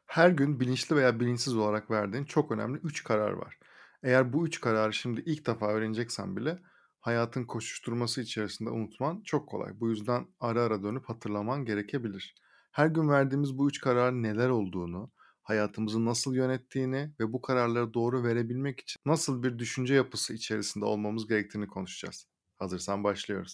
Her gün bilinçli veya bilinçsiz olarak verdiğin çok önemli 3 karar var. Eğer bu 3 kararı şimdi ilk defa öğreneceksen bile hayatın koşuşturması içerisinde unutman çok kolay. Bu yüzden ara ara dönüp hatırlaman gerekebilir. Her gün verdiğimiz bu 3 kararın neler olduğunu, hayatımızı nasıl yönettiğini ve bu kararları doğru verebilmek için nasıl bir düşünce yapısı içerisinde olmamız gerektiğini konuşacağız. Hazırsan başlıyoruz.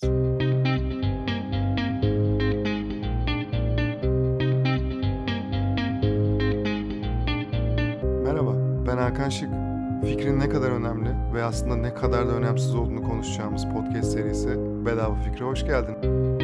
Merhaba, ben Hakan Şık. Fikrin ne kadar önemli ve aslında ne kadar da önemsiz olduğunu konuşacağımız podcast serisi Bedava Fikre hoş geldin.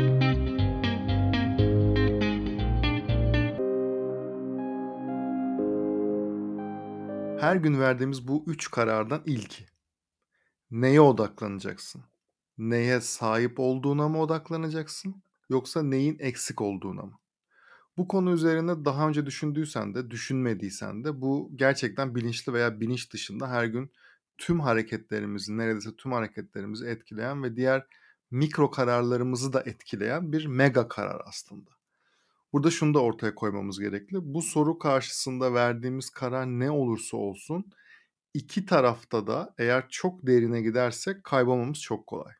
Her gün verdiğimiz bu 3 karardan ilki. Neye odaklanacaksın? Neye sahip olduğuna mı odaklanacaksın? Yoksa neyin eksik olduğuna mı? Bu konu üzerine daha önce düşündüysen de, düşünmediysen de bu gerçekten bilinçli veya bilinç dışında her gün tüm hareketlerimizi, neredeyse tüm hareketlerimizi etkileyen ve diğer mikro kararlarımızı da etkileyen bir mega karar aslında. Burada şunu da ortaya koymamız gerekli. Bu soru karşısında verdiğimiz karar ne olursa olsun iki tarafta da eğer çok derine gidersek kaybolmamız çok kolay.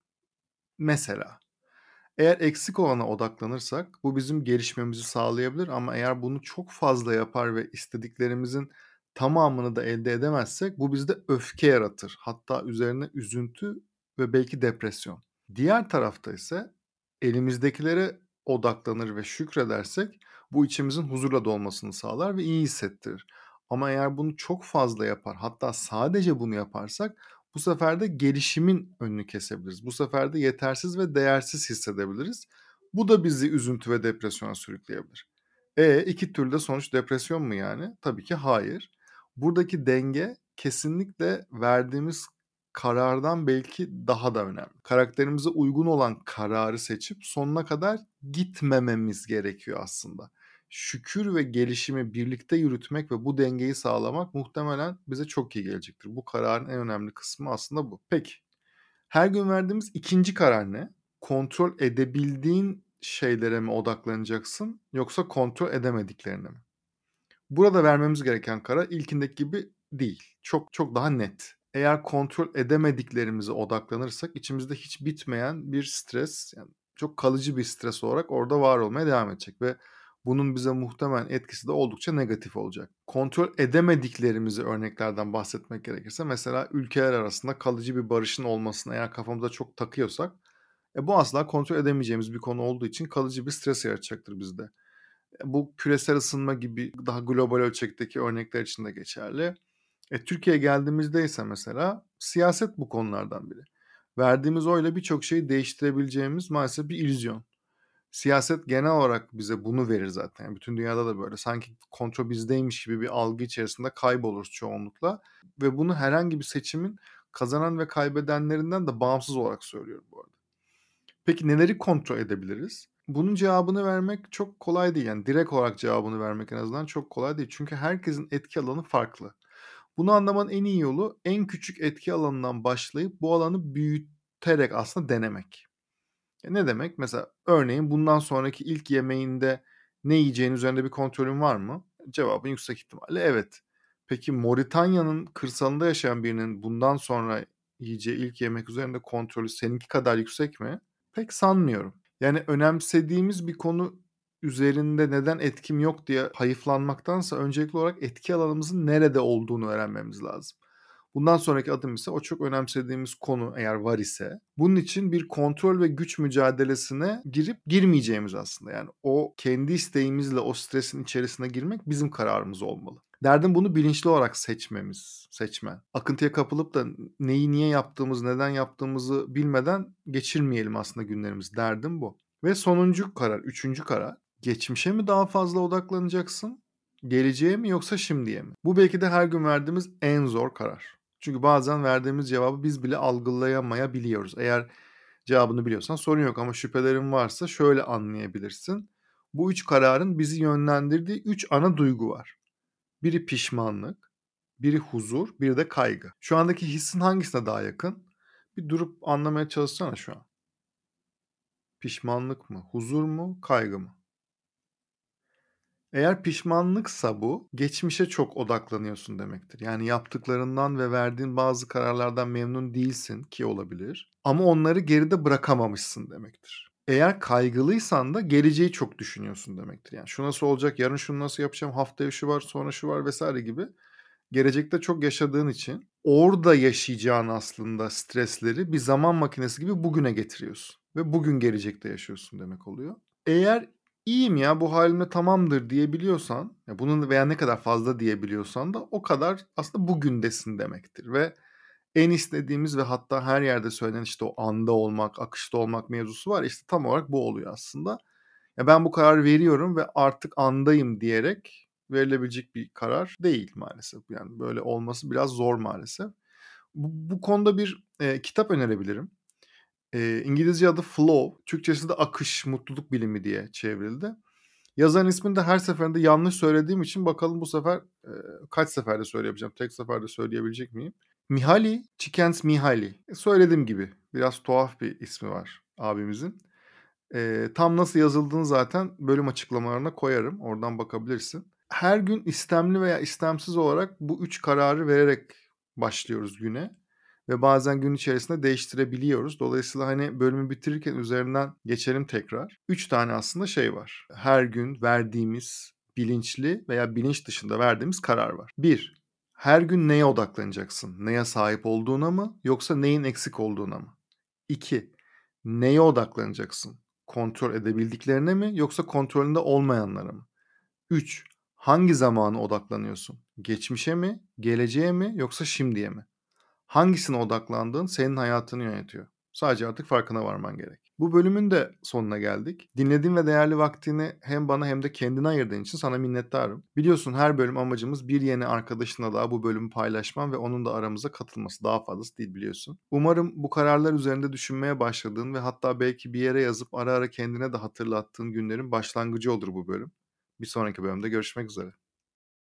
Mesela eğer eksik olana odaklanırsak bu bizim gelişmemizi sağlayabilir ama eğer bunu çok fazla yapar ve istediklerimizin tamamını da elde edemezsek bu bizde öfke yaratır. Hatta üzerine üzüntü ve belki depresyon. Diğer tarafta ise elimizdekilere odaklanır ve şükredersek bu içimizin huzurla dolmasını sağlar ve iyi hissettirir. Ama eğer bunu çok fazla yapar, hatta sadece bunu yaparsak bu sefer de gelişimin önünü kesebiliriz. Bu sefer de yetersiz ve değersiz hissedebiliriz. Bu da bizi üzüntü ve depresyona sürükleyebilir. İki türlü sonuç depresyon mu yani? Tabii ki hayır. Buradaki denge kesinlikle verdiğimiz karardan belki daha da önemli. Karakterimize uygun olan kararı seçip sonuna kadar gitmememiz gerekiyor aslında. Şükür ve gelişimi birlikte yürütmek ve bu dengeyi sağlamak muhtemelen bize çok iyi gelecektir. Bu kararın en önemli kısmı aslında bu. Peki, her gün verdiğimiz ikinci karar ne? Kontrol edebildiğin şeylere mi odaklanacaksın yoksa kontrol edemediklerine mi? Burada vermemiz gereken karar ilkindeki gibi değil. Çok çok daha net. Eğer kontrol edemediklerimize odaklanırsak içimizde hiç bitmeyen bir stres, yani çok kalıcı bir stres olarak orada var olmaya devam edecek ve bunun bize muhtemelen etkisi de oldukça negatif olacak. Kontrol edemediklerimizi örneklerden bahsetmek gerekirse mesela ülkeler arasında kalıcı bir barışın olmasını eğer kafamıza çok takıyorsak bu asla kontrol edemeyeceğimiz bir konu olduğu için kalıcı bir stres yaratacaktır bizde. Bu küresel ısınma gibi daha global ölçekteki örnekler için de geçerli. Türkiye'ye geldiğimizde ise mesela siyaset bu konulardan biri. Verdiğimiz oyla birçok şeyi değiştirebileceğimiz maalesef bir illüzyon. Siyaset genel olarak bize bunu verir zaten. Yani bütün dünyada da böyle. Sanki kontrol bizdeymiş gibi bir algı içerisinde kayboluruz çoğunlukla. Ve bunu herhangi bir seçimin kazanan ve kaybedenlerinden de bağımsız olarak söylüyorum bu arada. Peki neleri kontrol edebiliriz? Bunun cevabını vermek çok kolay değil. Yani direkt olarak cevabını vermek en azından çok kolay değil. Çünkü herkesin etki alanı farklı. Bunu anlamanın en iyi yolu en küçük etki alanından başlayıp bu alanı büyüterek aslında denemek. Ne demek? Mesela örneğin bundan sonraki ilk yemeğinde ne yiyeceğin üzerinde bir kontrolün var mı? Cevabın yüksek ihtimalle evet. Peki Moritanya'nın kırsalında yaşayan birinin bundan sonra yiyeceği ilk yemek üzerinde kontrolü seninki kadar yüksek mi? Pek sanmıyorum. Yani önemsediğimiz bir konu üzerinde neden etkim yok diye hayıflanmaktansa öncelikli olarak etki alanımızın nerede olduğunu öğrenmemiz lazım. Bundan sonraki adım ise o çok önemsediğimiz konu eğer var ise bunun için bir kontrol ve güç mücadelesine girip girmeyeceğimiz aslında. Yani o kendi isteğimizle o stresin içerisine girmek bizim kararımız olmalı. Derdim bunu bilinçli olarak seçmen. Akıntıya kapılıp da neyi niye yaptığımızı, neden yaptığımızı bilmeden geçirmeyelim aslında günlerimizi. Derdim bu. Ve sonuncu karar, üçüncü karar. Geçmişe mi daha fazla odaklanacaksın? Geleceğe mi yoksa şimdiye mi? Bu belki de her gün verdiğimiz en zor karar. Çünkü bazen verdiğimiz cevabı biz bile algılayamayabiliyoruz. Eğer cevabını biliyorsan sorun yok ama şüphelerin varsa şöyle anlayabilirsin. Bu üç kararın bizi yönlendirdiği üç ana duygu var. Biri pişmanlık, biri huzur, biri de kaygı. Şu andaki hissin hangisine daha yakın? Bir durup anlamaya çalışsana şu an. Pişmanlık mı, huzur mu, kaygı mı? Eğer pişmanlıksa bu, geçmişe çok odaklanıyorsun demektir. Yani yaptıklarından ve verdiğin bazı kararlardan memnun değilsin ki olabilir ama onları geride bırakamamışsın demektir. Eğer kaygılıysan da geleceği çok düşünüyorsun demektir. Yani şu nasıl olacak, yarın şunu nasıl yapacağım, haftaya şu var, sonra şu var vesaire gibi gelecekte çok yaşadığın için orada yaşayacağın aslında stresleri bir zaman makinesi gibi bugüne getiriyorsun ve bugün gelecekte yaşıyorsun demek oluyor. Eğer iyiyim ya bu hâlimle tamamdır diyebiliyorsan, ya bunun veya ne kadar fazla diyebiliyorsan da o kadar aslında bugündesin demektir ve en istediğimiz ve hatta her yerde söylenen işte o anda olmak, akışta olmak mevzusu var ya, işte tam olarak bu oluyor aslında. Ya, ben bu kararı veriyorum ve artık andayım diyerek verilebilecek bir karar değil maalesef. Yani, böyle olması biraz zor maalesef. Bu konuda bir, kitap önerebilirim. İngilizce adı Flow, Türkçesi de Akış, Mutluluk Bilimi diye çevrildi. Yazarın ismini de her seferinde yanlış söylediğim için bakalım bu sefer, kaç seferde söyleyebileceğim, tek seferde söyleyebilecek miyim? Mihaly Csikszentmihalyi. Söylediğim gibi biraz tuhaf bir ismi var abimizin. Tam nasıl yazıldığını zaten bölüm açıklamalarına koyarım. Oradan bakabilirsin. Her gün istemli veya istemsiz olarak bu 3 kararı vererek başlıyoruz güne ve bazen gün içerisinde değiştirebiliyoruz. Dolayısıyla, hani, bölümü bitirirken üzerinden geçelim tekrar. 3 tane aslında şey var. Her gün verdiğimiz bilinçli veya bilinç dışında verdiğimiz karar var. Bir, her gün neye odaklanacaksın? Neye sahip olduğuna mı yoksa neyin eksik olduğuna mı? 2, neye odaklanacaksın? Kontrol edebildiklerine mi yoksa kontrolünde olmayanlara mı? 3, hangi zamana odaklanıyorsun? Geçmişe mi, geleceğe mi yoksa şimdiye mi? Hangisine odaklandığın senin hayatını yönetiyor. Sadece artık farkına varman gerek. Bu bölümün de sonuna geldik. Dinlediğin ve değerli vaktini hem bana hem de kendine ayırdığın için sana minnettarım. Biliyorsun her bölüm amacımız bir yeni arkadaşına daha bu bölümü paylaşman ve onun da aramıza katılması. Daha fazlası değil biliyorsun. Umarım bu kararlar üzerinde düşünmeye başladığın ve hatta belki bir yere yazıp ara ara kendine de hatırlattığın günlerin başlangıcı olur bu bölüm. Bir sonraki bölümde görüşmek üzere.